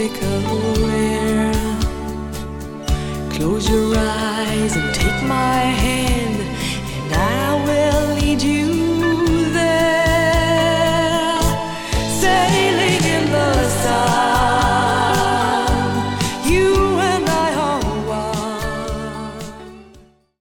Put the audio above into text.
clear. Close your eyes and take my hand.